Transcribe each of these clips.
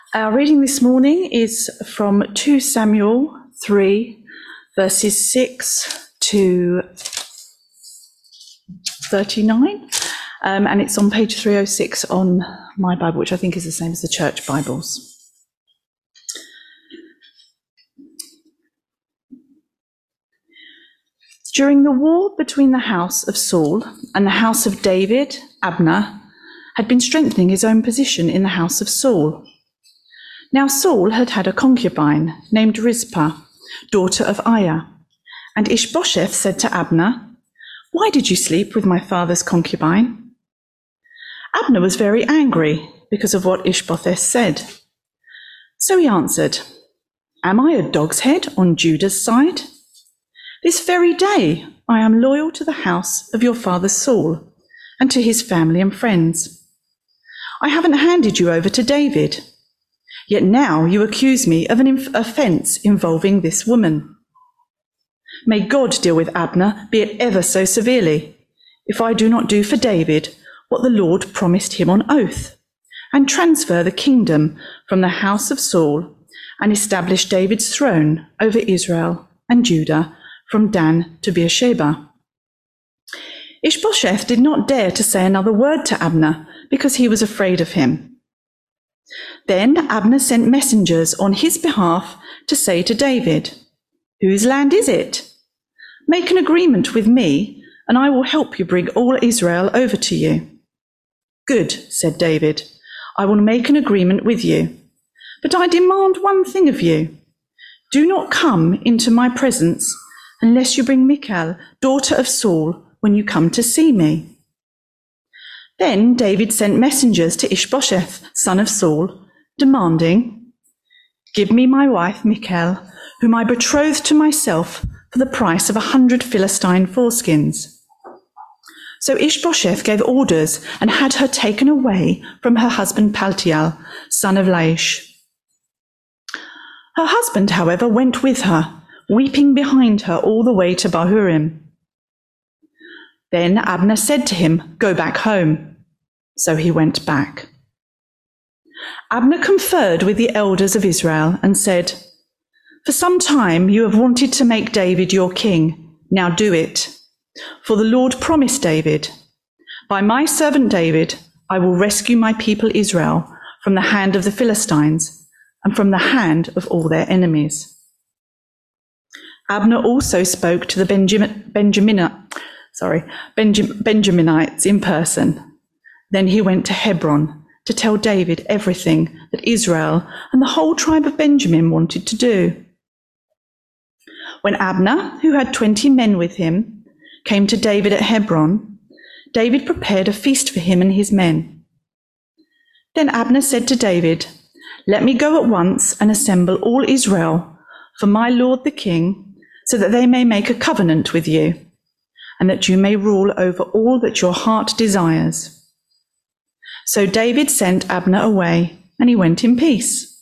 Our reading this morning is from 2 Samuel 3, verses 6 to 39, and it's on page 306 on my Bible, which I think is the same as the church Bibles. During the war between the house of Saul and the house of David, Abner had been strengthening his own position in the house of Saul. Now Saul had had a concubine named Rizpah, daughter of Aiah, and Ishbosheth said to Abner, "Why did you sleep with my father's concubine?" Abner was very angry because of what Ishbosheth said. So he answered, "Am I a dog's head on Judah's side? This very day I am loyal to the house of your father Saul and to his family and friends. I haven't handed you over to David. Yet now you accuse me of an offence involving this woman. May God deal with Abner, be it ever so severely, if I do not do for David what the Lord promised him on oath, and transfer the kingdom from the house of Saul, and establish David's throne over Israel and Judah from Dan to Beersheba." Ishbosheth did not dare to say another word to Abner because he was afraid of him. Then Abner sent messengers on his behalf to say to David, "Whose land is it? Make an agreement with me, and I will help you bring all Israel over to you." "Good," said David, "I will make an agreement with you. But I demand one thing of you. Do not come into my presence unless you bring Michal, daughter of Saul, when you come to see me." Then David sent messengers to Ishbosheth, son of Saul, demanding, "Give me my wife Michal, whom I betrothed to myself for the price of 100 Philistine foreskins." So Ishbosheth gave orders and had her taken away from her husband Paltiel, son of Laish. Her husband, however, went with her, weeping behind her all the way to Bahurim. Then Abner said to him, "Go back home." So he went back. Abner conferred with the elders of Israel and said, "For some time you have wanted to make David your king. Now do it. For the Lord promised David, 'By my servant David I will rescue my people Israel from the hand of the Philistines and from the hand of all their enemies.'" Abner also spoke to the Benjaminites in person. Then he went to Hebron to tell David everything that Israel and the whole tribe of Benjamin wanted to do. When Abner, who had 20 men with him, came to David at Hebron, David prepared a feast for him and his men. Then Abner said to David, "Let me go at once and assemble all Israel for my lord the king, so that they may make a covenant with you, and that you may rule over all that your heart desires." So David sent Abner away, and he went in peace.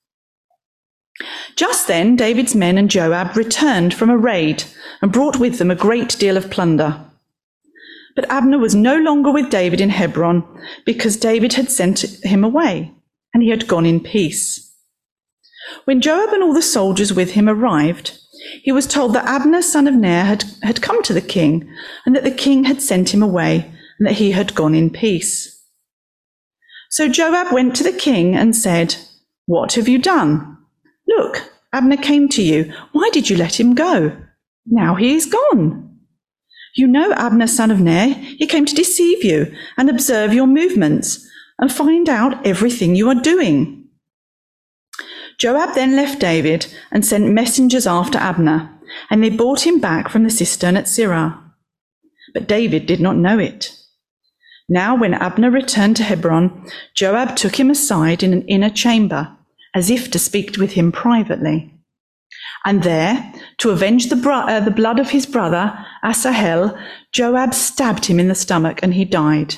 Just then David's men and Joab returned from a raid and brought with them a great deal of plunder. But Abner was no longer with David in Hebron, because David had sent him away, and he had gone in peace. When Joab and all the soldiers with him arrived, he was told that Abner, son of Ner, had come to the king, and that the king had sent him away, and that he had gone in peace. So Joab went to the king and said, "What have you done? Look, Abner came to you. Why did you let him go? Now he is gone. You know Abner, son of Ner, he came to deceive you and observe your movements and find out everything you are doing." Joab then left David and sent messengers after Abner, and they brought him back from the cistern at Sirah. But David did not know it. Now when Abner returned to Hebron, Joab took him aside in an inner chamber, as if to speak with him privately. And there, to avenge the blood of his brother Asahel, Joab stabbed him in the stomach, and he died.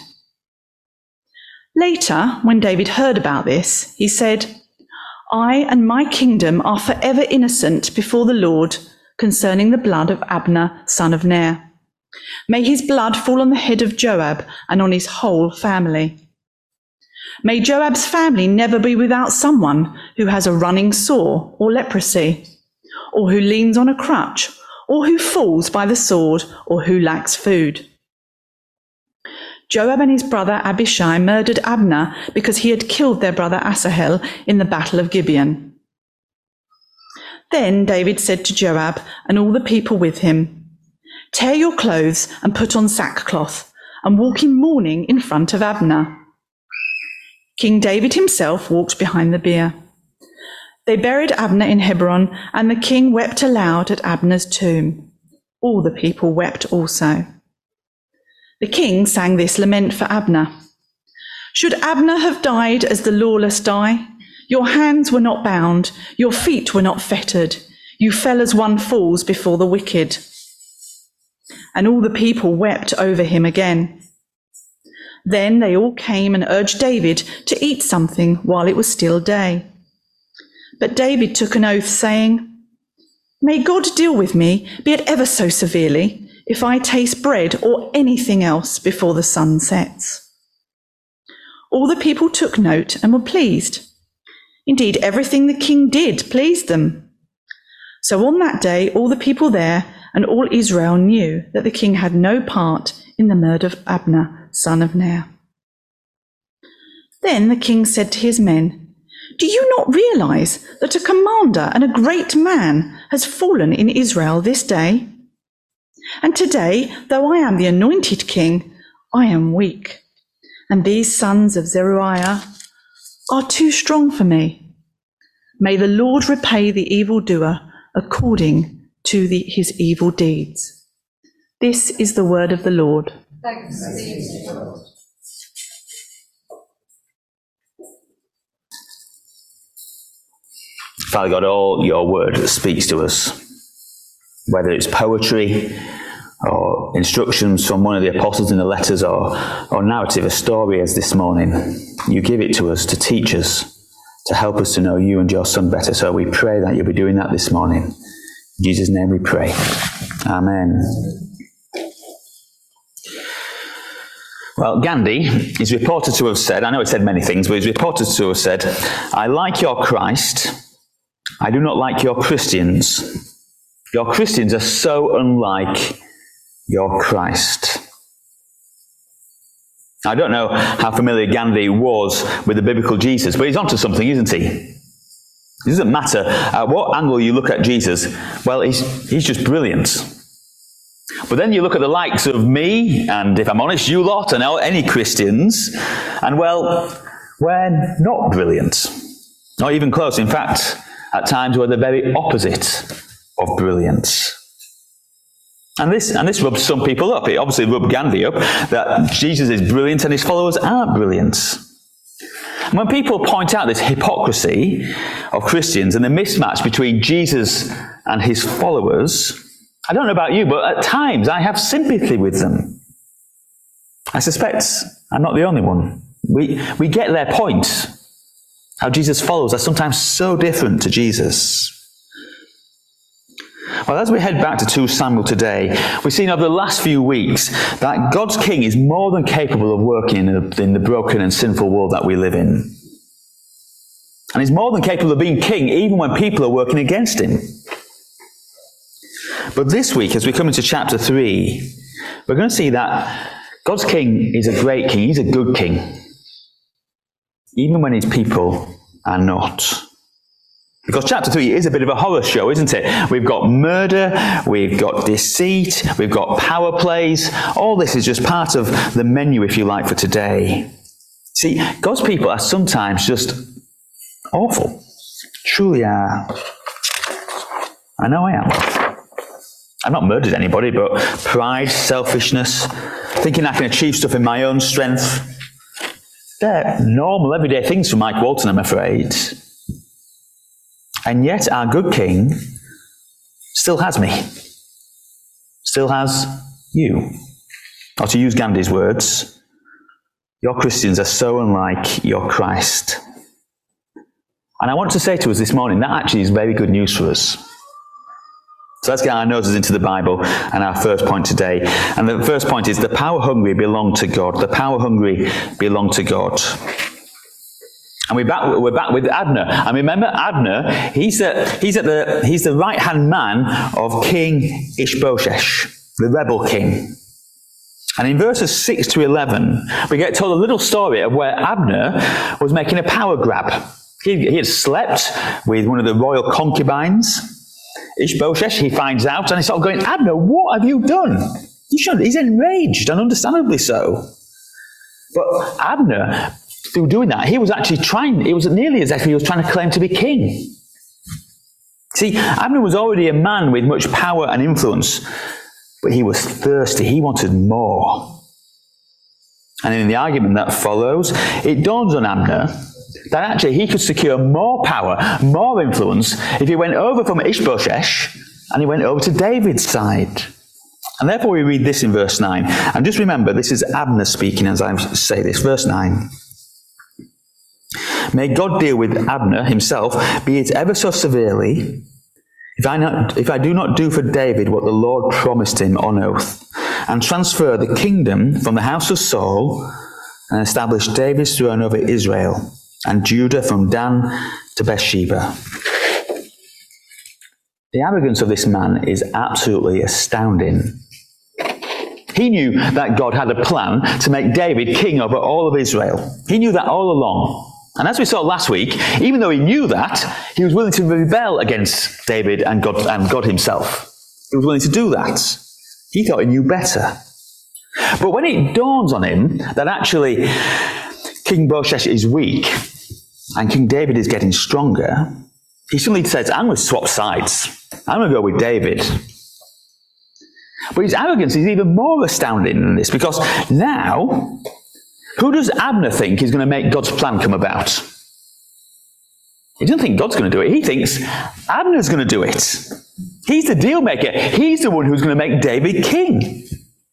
Later, when David heard about this, he said, "I and my kingdom are forever innocent before the Lord concerning the blood of Abner, son of Ner. May his blood fall on the head of Joab and on his whole family." May Joab's family never be without someone who has a running sore or leprosy, or who leans on a crutch, or who falls by the sword, or who lacks food. Joab and his brother Abishai murdered Abner because he had killed their brother Asahel in the battle of Gibeon. Then David said to Joab and all the people with him, "Tear your clothes and put on sackcloth, and walk in mourning in front of Abner." King David himself walked behind the bier. They buried Abner in Hebron, and the king wept aloud at Abner's tomb. All the people wept also. The king sang this lament for Abner. "Should Abner have died as the lawless die? Your hands were not bound, your feet were not fettered. You fell as one falls before the wicked." And all the people wept over him again. Then they all came and urged David to eat something while it was still day. But David took an oath, saying, "May God deal with me, be it ever so severely, if I taste bread or anything else before the sun sets." All the people took note and were pleased. Indeed, everything the king did pleased them. So on that day, all the people there and all Israel knew that the king had no part in the murder of Abner, son of Ner. Then the king said to his men, "Do you not realize that a commander and a great man has fallen in Israel this day? And today, though I am the anointed king, I am weak, and these sons of Zeruiah are too strong for me. May the Lord repay the evildoer according to his evil deeds." This is the word of the Lord. Thanks be to God. Father God, all your word speaks to us, whether it's poetry or instructions from one of the apostles in the letters or narrative, a story as this morning. You give it to us to teach us, to help us to know you and your son better. So we pray that you'll be doing that this morning. In Jesus' name we pray. Amen. Well, Gandhi is reported to have said, I know he said many things, but he's reported to have said, "I like your Christ, I do not like your Christians. Your Christians are so unlike your Christ." I don't know how familiar Gandhi was with the biblical Jesus, but he's onto something, isn't he? It doesn't matter at what angle you look at Jesus. Well, he's just brilliant. But then you look at the likes of me, and if I'm honest, you lot, and any Christians, and well, we're not brilliant. Not even close. In fact, at times we're the very opposite of brilliance. And this rubs some people up. It obviously rubbed Gandhi up that Jesus is brilliant and his followers aren't brilliant. And when people point out this hypocrisy of Christians and the mismatch between Jesus and his followers, I don't know about you, but at times I have sympathy with them. I suspect I'm not the only one. We get their point. How Jesus' followers are sometimes so different to Jesus. Well, as we head back to 2 Samuel today, we've seen over the last few weeks that God's king is more than capable of working in the broken and sinful world that we live in. And he's more than capable of being king even when people are working against him. But this week, as we come into chapter 3, we're going to see that God's king is a great king. He's a good king, even when his people are not. Because chapter 3 is a bit of a horror show, isn't it? We've got murder, we've got deceit, we've got power plays. All this is just part of the menu, if you like, for today. See, God's people are sometimes just awful. Truly are. I know I am. I've not murdered anybody, but pride, selfishness, thinking I can achieve stuff in my own strength, they're normal, everyday things for Mike Walton, I'm afraid. And yet our good king still has me. Still has you. Or to use Gandhi's words, your Christians are so unlike your Christ. And I want to say to us this morning, that actually is very good news for us. So let's get our noses into the Bible and our first point today. And the first point is the power hungry belong to God. The power hungry belong to God. And we're back with Abner. And remember, Abner, he's the right-hand man of King Ishbosheth, the rebel king. And in verses 6 to 11, we get told a little story of where Abner was making a power grab. He had slept with one of the royal concubines, Ishbosheth. He finds out and he's sort of going, Abner, what have you done? He's enraged, and understandably so. But Abner, through doing that, he was nearly as if he was trying to claim to be king. See, Abner was already a man with much power and influence, but he was thirsty. He wanted more. And in the argument that follows, it dawns on Abner that actually he could secure more power, more influence, if he went over from Ishbosheth and he went over to David's side. And therefore we read this in verse 9. And just remember, this is Abner speaking as I say this. Verse 9. May God deal with Abner himself, be it ever so severely, if I do not do for David what the Lord promised him on oath, and transfer the kingdom from the house of Saul, and establish David's throne over Israel, and Judah from Dan to Beersheba. The arrogance of this man is absolutely astounding. He knew that God had a plan to make David king over all of Israel. He knew that all along. And as we saw last week, even though he knew that, he was willing to rebel against David and God himself. He was willing to do that. He thought he knew better. But when it dawns on him that actually King Bosheth is weak and King David is getting stronger, he suddenly says, I'm going to swap sides. I'm going to go with David. But his arrogance is even more astounding than this, because now, who does Abner think is going to make God's plan come about? He doesn't think God's going to do it. He thinks Abner's going to do it. He's the deal maker. He's the one who's going to make David king.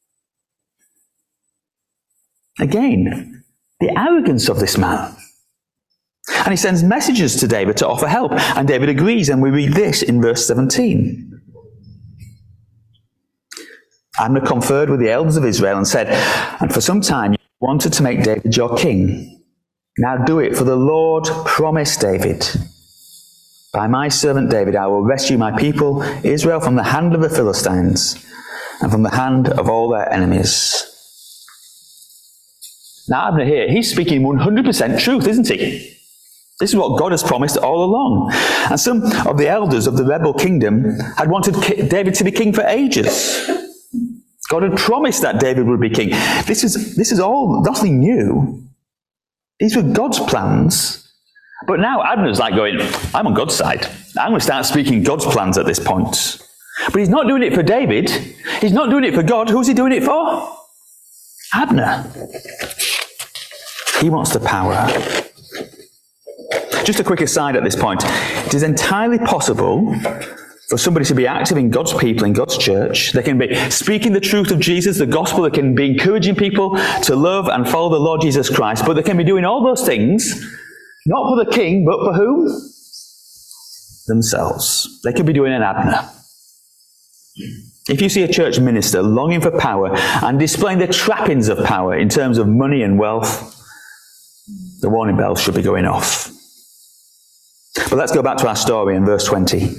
Again, the arrogance of this man. And he sends messengers to David to offer help. And David agrees, and we read this in verse 17. Abner conferred with the elders of Israel and said, and for some time you wanted to make David your king. Now do it, for the Lord promised David. By my servant David I will rescue my people Israel from the hand of the Philistines and from the hand of all their enemies. Now Abner here, he's speaking 100% truth, isn't he? This is what God has promised all along. And some of the elders of the rebel kingdom had wanted David to be king for ages. God had promised that David would be king. This is all nothing new. These were God's plans. But now Abner's like going, I'm on God's side. I'm going to start speaking God's plans at this point. But he's not doing it for David. He's not doing it for God. Who's he doing it for? Abner. He wants the power. Just a quick aside at this point. It is entirely possible for somebody to be active in God's people, in God's church. They can be speaking the truth of Jesus, the gospel. They can be encouraging people to love and follow the Lord Jesus Christ. But they can be doing all those things, not for the king, but for whom? Themselves. They could be doing an Abner. If you see a church minister longing for power and displaying the trappings of power in terms of money and wealth, the warning bells should be going off. But let's go back to our story in verse 20.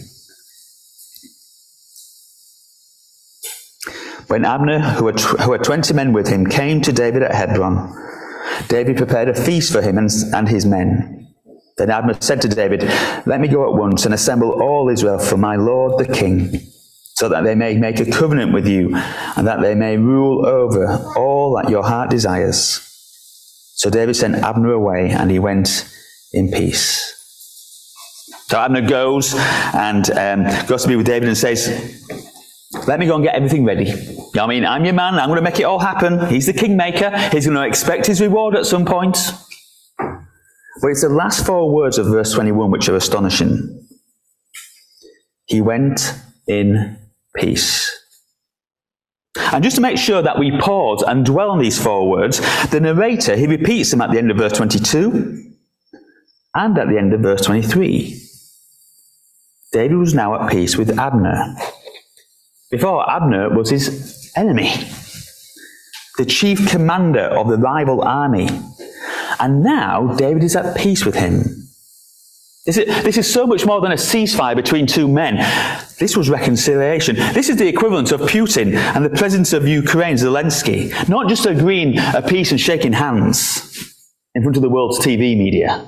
When Abner, who had 20 men with him, came to David at Hebron, David prepared a feast for him and his men. Then Abner said to David, let me go at once and assemble all Israel for my lord the king, so that they may make a covenant with you, and that they may rule over all that your heart desires. So David sent Abner away, and he went in peace. So Abner goes to be with David and says, let me go and get everything ready. I mean, I'm your man. I'm going to make it all happen. He's the kingmaker. He's going to expect his reward at some point. But it's the last 4 words of verse 21 which are astonishing. He went in peace. And just to make sure that we pause and dwell on these 4 words, the narrator, he repeats them at the end of verse 22 and at the end of verse 23. David was now at peace with Abner. Before, Abner was his enemy, the chief commander of the rival army. And now David is at peace with him. This is so much more than a ceasefire between two men. This was reconciliation. This is the equivalent of Putin and the president of Ukraine, Zelensky, not just agreeing a peace and shaking hands in front of the world's TV media.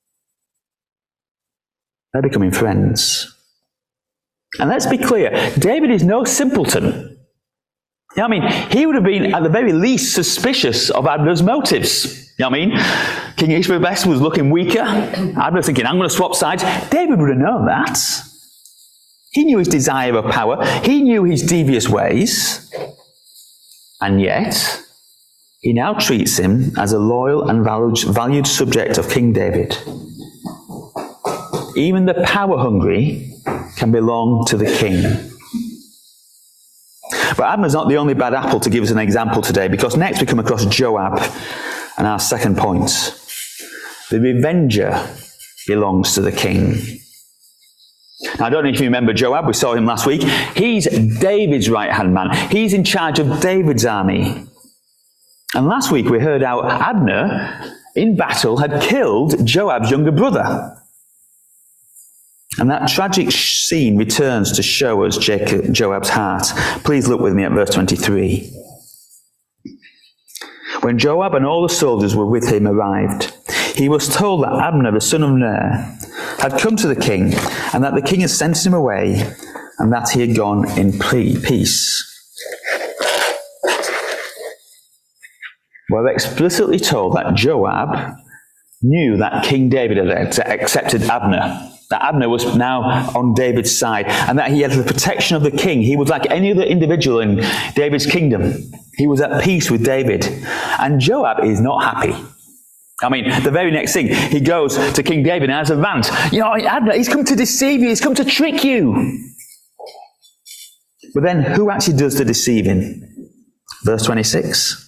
They're becoming friends. And let's be clear, David is no simpleton. You know what I mean? He would have been, at the very least, suspicious of Abner's motives. You know what I mean? King Ishbosheth was looking weaker. Abner thinking, I'm going to swap sides. David would have known that. He knew his desire of power. He knew his devious ways. And yet, he now treats him as a loyal and valued subject of King David. Even the power-hungry can belong to the king. But Abner's not the only bad apple to give us an example today, because next we come across Joab and our second point. The revenger belongs to the king. Now, I don't know if you remember Joab. We saw him last week. He's David's right-hand man. He's in charge of David's army. And last week we heard how Abner, in battle, had killed Joab's younger brother. And that tragic scene returns to show us Joab's heart. Please look with me at verse 23. When Joab and all the soldiers were with him arrived, he was told that Abner, the son of Ner, had come to the king, and that the king had sent him away, and that he had gone in peace. We're explicitly told that Joab knew that King David had accepted Abner, that Abner was now on David's side, and that he had the protection of the king. He was like any other individual in David's kingdom. He was at peace with David. And Joab is not happy. I mean, the very next thing, he goes to King David and has a rant. You know, Abner, he's come to deceive you. He's come to trick you. But then, who actually does the deceiving? Verse 26.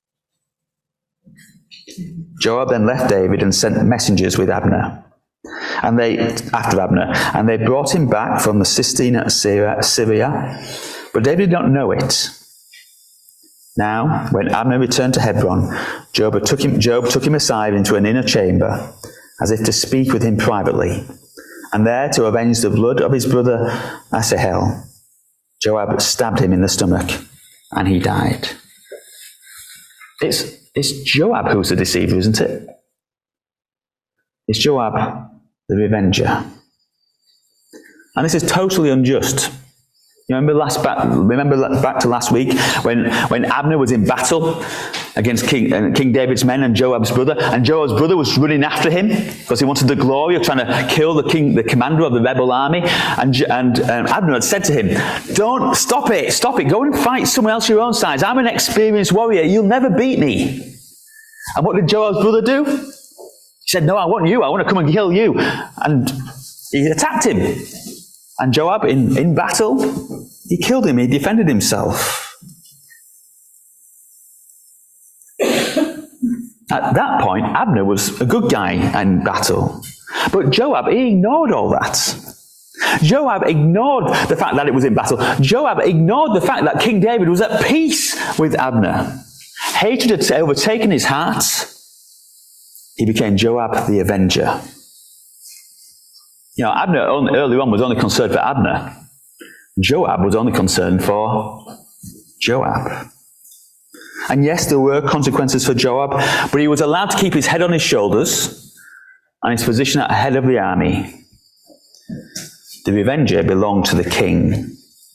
Joab then left David and sent messengers with Abner. After Abner, and they brought him back from the cistern at Syria, but David did not know it. Now, when Abner returned to Hebron, Joab took him aside into an inner chamber, as if to speak with him privately, and there, to avenge the blood of his brother Asahel, Joab stabbed him in the stomach, and he died. It's Joab who's the deceiver, isn't it? It's Joab, the revenger. And this is totally unjust. You remember back to last week when Abner was in battle against King David's men and Joab's brother, and Joab's brother was running after him because he wanted the glory of trying to kill the commander of the rebel army, and Abner had said to him, "Don't stop it, go and fight someone else your own size. I'm an experienced warrior, you'll never beat me." And what did Joab's brother do? He said, "No, I want to come and kill you." And he attacked him. And Joab, in battle, he killed him. He defended himself. At that point, Abner was a good guy in battle. But Joab, he ignored all that. Joab ignored the fact that it was in battle. Joab ignored the fact that King David was at peace with Abner. Hatred had overtaken his heart. He became Joab the avenger. You know, Abner earlier on was only concerned for Abner. Joab was only concerned for Joab. And yes, there were consequences for Joab, but he was allowed to keep his head on his shoulders and his position at the head of the army. The revenger belonged to the king.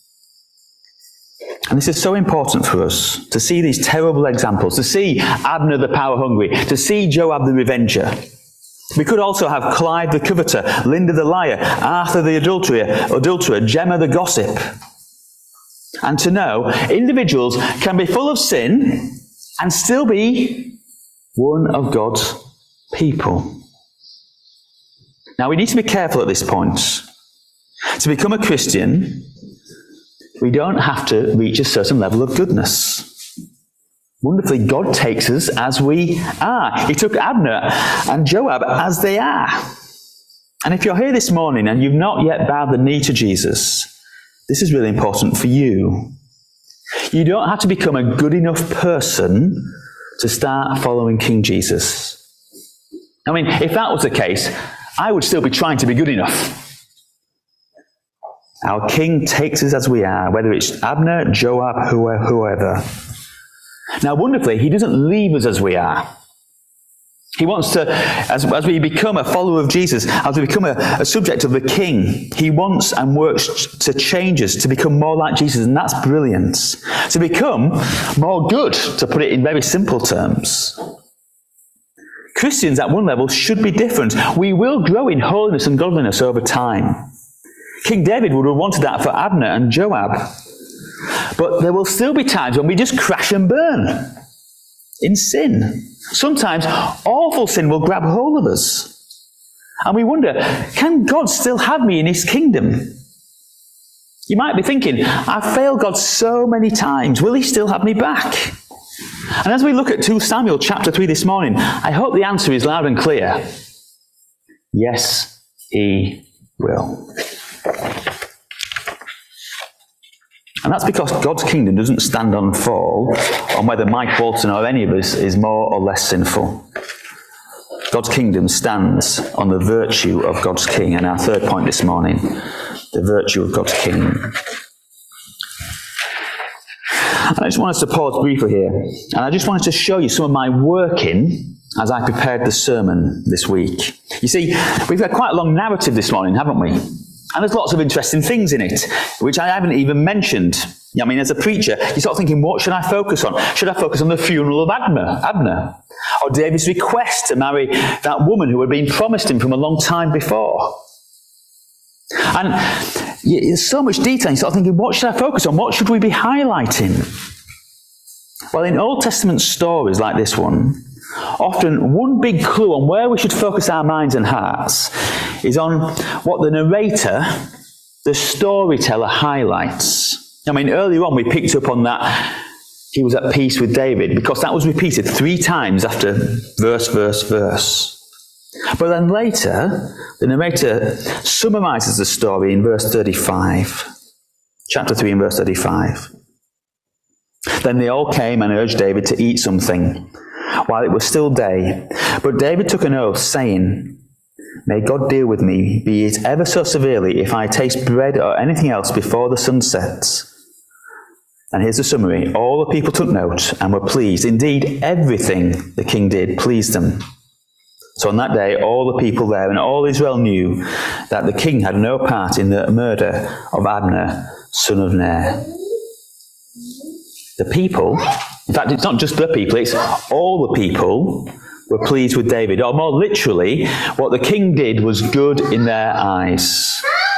And this is so important for us, to see these terrible examples, to see Abner the power-hungry, to see Joab the revenger. We could also have Clive the coveter, Linda the liar, Arthur the adulterer, Gemma the gossip. And to know individuals can be full of sin and still be one of God's people. Now we need to be careful at this point. To become a Christian, we don't have to reach a certain level of goodness. Wonderfully, God takes us as we are. He took Abner and Joab as they are. And if you're here this morning and you've not yet bowed the knee to Jesus, this is really important for you. You don't have to become a good enough person to start following King Jesus. I mean, if that was the case, I would still be trying to be good enough. Our King takes us as we are, whether it's Abner, Joab, whoever. Now, wonderfully, he doesn't leave us as we are. He wants to, as we become a follower of Jesus, as we become a subject of the King, he wants and works to change us, to become more like Jesus, and that's brilliant. To become more good, to put it in very simple terms. Christians at one level should be different. We will grow in holiness and godliness over time. King David would have wanted that for Abner and Joab. But there will still be times when we just crash and burn in sin. Sometimes awful sin will grab hold of us. And we wonder, can God still have me in his kingdom? You might be thinking, I've failed God so many times. Will he still have me back? And as we look at 2 Samuel chapter 3 this morning, I hope the answer is loud and clear. Yes, he will. And that's because God's kingdom doesn't stand or fall on whether Mike Walton or any of us is more or less sinful. God's kingdom stands on the virtue of God's King. And our third point this morning, the virtue of God's King. And I just want us to pause briefly here. And I just wanted to show you some of my working as I prepared the sermon this week. You see, we've had quite a long narrative this morning, haven't we? And there's lots of interesting things in it, which I haven't even mentioned. I mean, as a preacher, you start thinking, what should I focus on? Should I focus on the funeral of Abner? Or David's request to marry that woman who had been promised him from a long time before? And there's so much detail. You start thinking, what should I focus on? What should we be highlighting? Well, in Old Testament stories like this one, often one big clue on where we should focus our minds and hearts is on what the narrator, the storyteller, highlights. I mean, earlier on we picked up on that he was at peace with David, because that was repeated 3 times after verse. But then later, the narrator summarizes the story in verse 35. Chapter 3 and verse 35. Then they all came and urged David to eat something while it was still day. But David took an oath, saying, "May God deal with me, be it ever so severely, if I taste bread or anything else before the sun sets." And here's the summary. All the people took note and were pleased. Indeed, everything the king did pleased them. So on that day, all the people there and all Israel knew that the king had no part in the murder of Abner, son of Ner. The people, in fact, it's not just the people, it's all the people were pleased with David. Or more literally, what the king did was good in their eyes.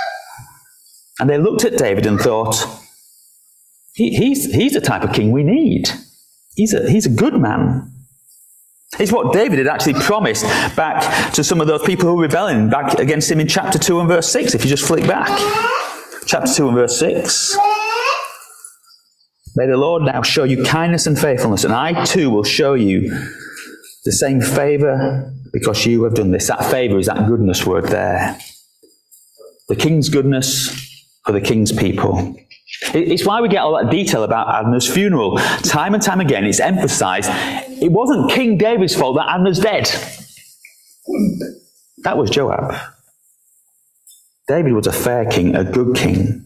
And they looked at David and thought, he's the type of king we need. He's a good man. It's what David had actually promised back to some of those people who were rebelling back against him in chapter 2 and verse 6, if you just flick back. Chapter 2 and verse 6. May the Lord now show you kindness and faithfulness, and I too will show you the same favour because you have done this. That favour is that goodness word there. The king's goodness for the king's people. It's why we get all that detail about Abner's funeral. Time and time again, it's emphasised it wasn't King David's fault that Abner's dead. That was Joab. David was a fair king, a good king.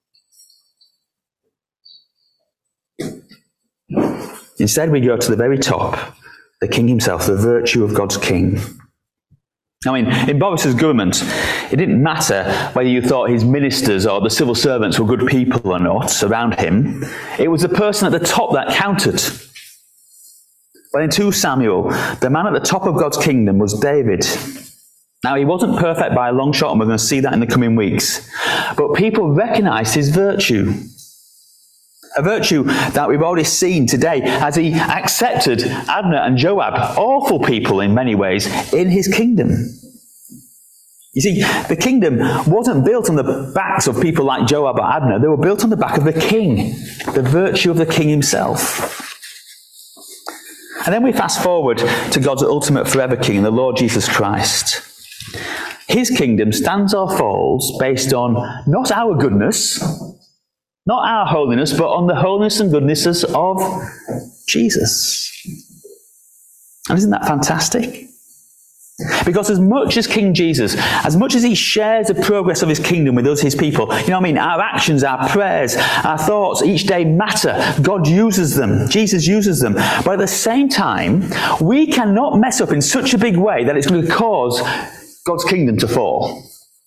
Instead, we go to the very top, the king himself, the virtue of God's king. I mean, in Boris's government, it didn't matter whether you thought his ministers or the civil servants were good people or not around him. It was the person at the top that counted. But in 2 Samuel, the man at the top of God's kingdom was David. Now, he wasn't perfect by a long shot, and we're going to see that in the coming weeks. But people recognized his virtue. A virtue that we've already seen today as he accepted Abner and Joab, awful people in many ways, in his kingdom. You see, the kingdom wasn't built on the backs of people like Joab or Abner. They were built on the back of the king, the virtue of the king himself. And then we fast forward to God's ultimate forever king, the Lord Jesus Christ. His kingdom stands or falls based on not our goodness, not our holiness, but on the holiness and goodnesses of Jesus. And isn't that fantastic? Because as much as King Jesus, as much as he shares the progress of his kingdom with us, his people, you know what I mean? Our actions, our prayers, our thoughts each day matter. God uses them. Jesus uses them. But at the same time, we cannot mess up in such a big way that it's going to cause God's kingdom to fall.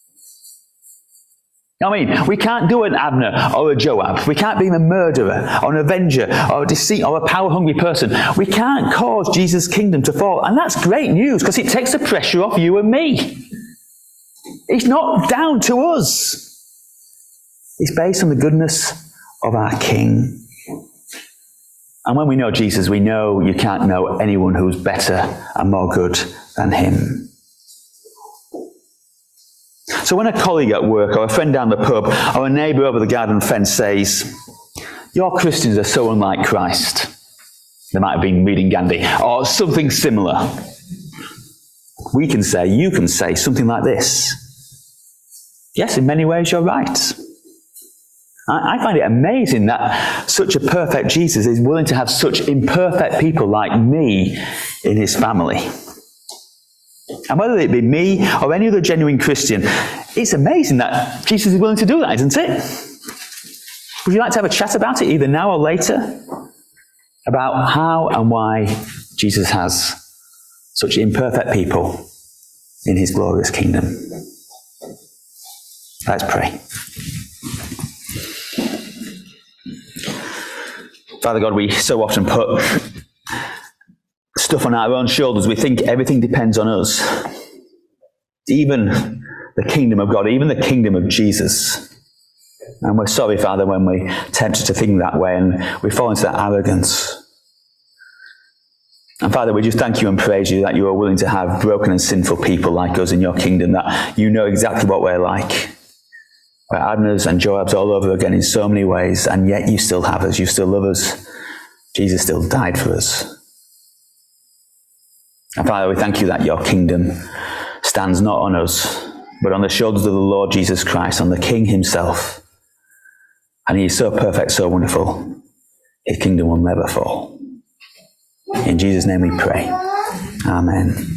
I mean, we can't do an Abner or a Joab. We can't be a murderer or an avenger or a deceit or a power-hungry person. We can't cause Jesus' kingdom to fall. And that's great news because it takes the pressure off you and me. It's not down to us. It's based on the goodness of our King. And when we know Jesus, we know you can't know anyone who's better and more good than him. So when a colleague at work or a friend down the pub or a neighbour over the garden fence says, "Your Christians are so unlike Christ," they might have been reading Gandhi, or something similar, you can say something like this: "Yes, in many ways you're right." I find it amazing that such a perfect Jesus is willing to have such imperfect people like me in his family. And whether it be me or any other genuine Christian, it's amazing that Jesus is willing to do that, isn't it? Would you like to have a chat about it, either now or later? About how and why Jesus has such imperfect people in his glorious kingdom. Let's pray. Father God, we so often put stuff on our own shoulders. We think everything depends on us. Even the kingdom of God, even the kingdom of Jesus. And we're sorry, Father, when we're tempted to think that way and we fall into that arrogance. And Father, we just thank you and praise you that you are willing to have broken and sinful people like us in your kingdom, that you know exactly what we're like. We're Abners and Joabs all over again in so many ways, and yet you still have us, you still love us. Jesus still died for us. And Father, we thank you that your kingdom stands not on us, but on the shoulders of the Lord Jesus Christ, on the King himself. And he is so perfect, so wonderful, his kingdom will never fall. In Jesus' name we pray. Amen.